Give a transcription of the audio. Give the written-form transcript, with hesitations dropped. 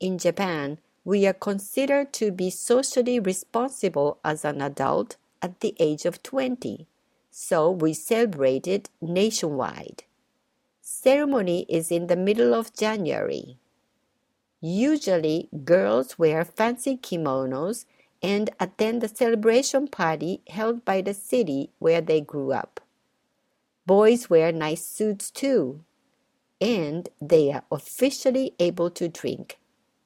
In Japan, we are considered to be socially responsible as an adult at the age of 20, so we celebrate it nationwide. Ceremony is in the middle of January. Usually, girls wear fancy kimonos and attend the celebration party held by the city where they grew up. Boys wear nice suits too, and they are officially able to drink.